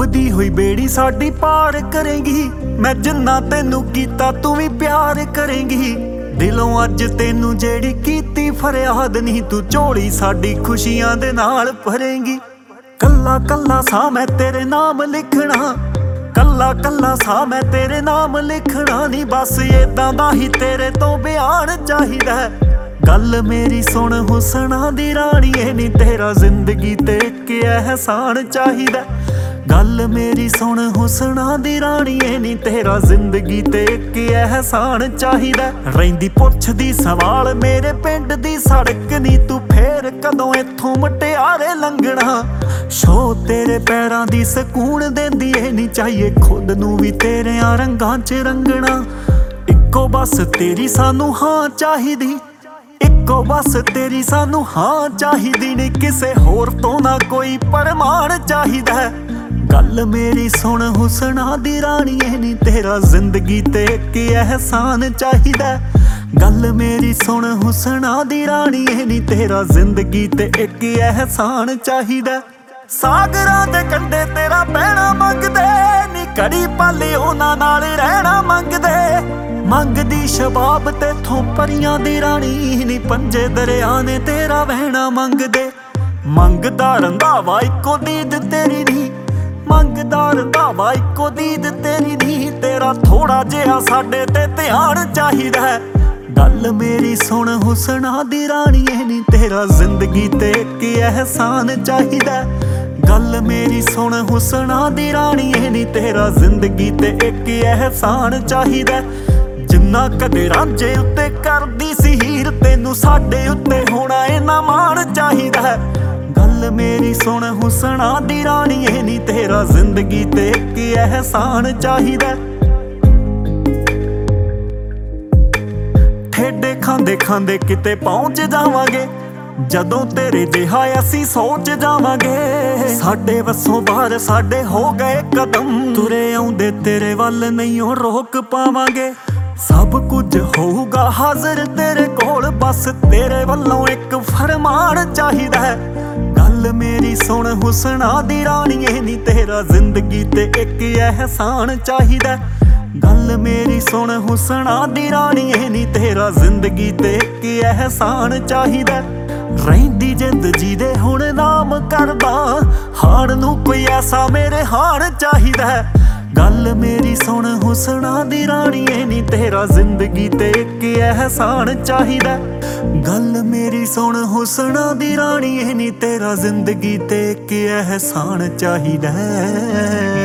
ਡੁੱਬਦੀ ਹੋਈ ਬੇੜੀ ਸਾਡੀ ਪਾਰ ਕਰੇਂਗੀ। ਮੈਂ ਜਿੰਨਾ ਤੈਨੂੰ ਕੀਤਾ ਤੂੰ ਵੀ ਪਿਆਰ ਕਰੇਂਗੀ। ਦਿਲੋਂ ਅੱਜ ਤੈਨੂੰ ਜਿਹੜੀ ਕੀਤੀ ਫਰਿਆਦ ਨਹੀਂ, ਤੂੰ ਝੋਲੀ ਸਾਡੀ ਖੁਸ਼ੀਆਂ ਦੇ ਨਾਲ ਭਰੇਂਗੀ। ਕੱਲਾ ਕੱਲਾ ਸਾਹ ਮੈਂ ਤੇਰੇ ਨਾਮ ਲਿਖਣਾ, ਕੱਲਾ ਕੱਲਾ ਸਾਹ ਮੈਂ ਤੇਰੇ ਨਾਮ ਲਿਖਣਾ ਨੀ। ਬਸ ਏਦਾਂ ਦਾ ਹੀ ਤੇਰੇ ਤੋਂ ਬਿਆਨ ਚਾਹੀਦਾ। ਗੱਲ ਮੇਰੀ ਸੁਣ ਹੁਸਨਾ ਦੀ ਰਾਣੀਏ ਨੀ, ਤੇਰਾ ਜ਼ਿੰਦਗੀ ਤੇ ਇੱਕ ਅਹਿਸਾਨ ਚਾਹੀਦਾ। ਗੱਲ ਮੇਰੀ ਸੁਣ ਹੁਸਨਾ ਦੀ ਰਾਣੀਏ ਨੀ, ਤੇਰਾ ਜ਼ਿੰਦਗੀ ਤੇ ਇੱਕ ਅਹਿਸਾਨ ਚਾਹੀਦਾ। ਰਹਿੰਦੀ ਪੁੱਛਦੀ ਸਵਾਲ ਮੇਰੇ ਪਿੰਡ ਦੀ ਸੜਕ ਨੀ, ਤੂੰ ਫੇਰ ਕਦੋਂ ਇੱਥੋਂ ਮਟਿਆਰੇ ਲੰਘਣਾ। ਸ਼ੋ ਤੇਰੇ ਪੈਰਾਂ ਦੀ ਸਕੂਨ ਦਿੰਦੀ ਏ ਨੀ, ਚਾਹੀਏ ਖੁਦ ਨੂੰ ਵੀ ਤੇਰਿਆਂ ਰੰਗਾਂ 'ਚ ਰੰਗਣਾ। ਇੱਕੋ ਬਸ ਤੇਰੀ ਸਾਨੂੰ ਹਾਂ ਚਾਹੀਦੀ, ਇੱਕੋ ਬਸ ਤੇਰੀ ਸਾਨੂੰ ਹਾਂ ਚਾਹੀਦੀ ਨੀ। ਕਿਸੇ ਹੋਰ ਤੋਂ ਨਾ ਕੋਈ ਪਰਮਾਨ ਚਾਹੀਦਾ। ਗੱਲ ਮੇਰੀ ਸੁਣ ਹੁਸਨਾ ਦੀ ਰਾਣੀਏ ਨੀ, ਤੇਰਾ ਜ਼ਿੰਦਗੀ ਤੇ ਇੱਕ ਅਹਿਸਾਨ ਚਾਹੀਦਾ। ਗੱਲ ਮੇਰੀ ਸੁਣ ਹੁਸਨਾ ਦੀ ਰਾਣੀਏ ਨੀ, ਤੇਰਾ ਜ਼ਿੰਦਗੀ ਤੇ ਇੱਕ ਅਹਿਸਾਨ ਚਾਹੀਦਾ। ਸਾਗਰਾਂ ਦੇ ਕੰਢੇ ਤੇਰਾ ਬਹਿਣਾ ਮੰਗਦੇ ਨੀ, ਕੜੀ ਪਾਲੇ ਉਹਨਾਂ ਨਾਲ ਰਹਿਣਾ ਮੰਗਦੇ। ਮੰਗਦੀ ਸ਼ਬਾਬ ਤੇਥੋਂ ਪਰੀਆਂ ਦੀ ਰਾਣੀ ਨੀ, ਪੰਜੇ ਦਰਿਆ ਨੇ ਤੇਰਾ ਵਹਿਣਾ ਮੰਗਦੇ। ਮੰਗਦਾ ਰੰਧਾਵਾ ਇੱਕੋ ਦੀਦ ਤੇਰੀ ਨੀ, ਮੰਗਦਾ ਰੰਧਾਵਾ ਇੱਕੋ ਦੀਦ ਤੇਰੀ ਨੀ। ਤੇਰਾ ਥੋੜਾ ਜਿਹਾ ਸਾਡੇ ਤੇ ਧਿਆਨ ਚਾਹੀਦਾ। ਗੱਲ ਮੇਰੀ ਸੁਣ ਹੁਸਨਾ ਦੀ ਰਾਣੀਏ ਨੀ, ਤੇਰਾ ਜ਼ਿੰਦਗੀ ਤੇ ਇੱਕ ਅਹਿਸਾਨ ਚਾਹੀਦਾ। ਗੱਲ ਮੇਰੀ ਸੁਣ ਹੁਸਨਾ ਦੀ ਰਾਣੀਏ ਨੀ, ਤੇਰਾ ਜ਼ਿੰਦਗੀ ਤੇ ਇੱਕ ਅਹਿਸਾਨ ਚਾਹੀਦਾ। ਜਿੰਨਾ ਕਦੇ ਰਾਂਝੇ ਉੱਤੇ ਕਰਦੀ ਸੀ ਹੀਰ, ਤੈਨੂੰ ਸਾਡੇ ਉੱਤੇ ਹੋਣਾ ਇੰਨਾ ਮਾਣ ਚਾਹੀਦਾ। ਗੱਲ ਮੇਰੀ ਸੁਣ ਹੁਸਨਾ ਦੀ ਰਾਣੀਏ ਨੀ, ਤੇਰਾ ਜ਼ਿੰਦਗੀ ਤੇ ਇੱਕ ਅਹਿਸਾਨ ਚਾਹੀਦਾ। ਠੇਡੇ ਖਾਂਦੇ ਖਾਂਦੇ ਕਿਤੇ ਪਹੁੰਚ ਜਾਵਾਂਗੇ, ਜਦੋਂ ਤੇਰੇ ਜਿਹਾ ਅਸੀਂ ਸੋਚ ਜਾਵਾਂਗੇ। ਸਾਡੇ ਵੱਸੋਂ ਬਾਹਰ ਸਾਡੇ ਹੋ ਗਏ ਕਦਮ, ਤੁਰੇ ਆਉਂਦੇ ਤੇਰੇ ਵੱਲ ਨਹੀਂ ਉਹ ਰੋਕ ਪਾਵਾਂਗੇ। ਸਭ ਕੁਝ ਹੋਊਗਾ ਹਾਜ਼ਰ ਤੇਰੇ ਕੋਲ, ਬਸ ਤੇਰੇ ਵੱਲੋਂ ਇੱਕ ਫਰਮਾਨ ਚਾਹੀਦਾ। ਗੱਲ ਮੇਰੀ ਸੁਣ ਹੁਸਨਾ ਦੀ ਰਾਣੀਏ ਨੀ, ਤੇਰਾ ਜ਼ਿੰਦਗੀ ਤੇ ਇੱਕ ਅਹਿਸਾਨ ਚਾਹੀਦਾ। ਗੱਲ ਮੇਰੀ ਸੁਣ ਹੁਸਨਾ ਦੀ ਰਾਣੀਏ ਨੀ, ਤੇਰਾ ਜ਼ਿੰਦਗੀ ਤੇ ਇੱਕ ਅਹਿਸਾਨ ਚਾਹੀਦਾ। ਰਹਿੰਦੀ ਜਿੰਦ ਜਿਹਦੇ ਹੁਣ ਨਾਮ ਕਰਦਾ, ਹਾਣ ਨੂੰ ਕੋਈ ਐਸਾ ਮੇਰੇ ਹਾਣ ਚਾਹੀਦਾ। ਗੱਲ ਮੇਰੀ ਸੁਣ ਹੁਸਨਾ ਦੀ ਰਾਣੀਏ ਨੀ, ਤੇਰਾ ਜ਼ਿੰਦਗੀ ਤੇ ਇੱਕ ਅਹਿਸਾਨ ਚਾਹੀਦਾ। ਗੱਲ ਮੇਰੀ ਸੁਣ ਹੁਸਨਾ ਦੀ ਰਾਣੀਏ ਨੀ, ਤੇਰਾ ਜ਼ਿੰਦਗੀ ਤੇ ਇੱਕ ਅਹਿਸਾਨ ਚਾਹੀਦਾ।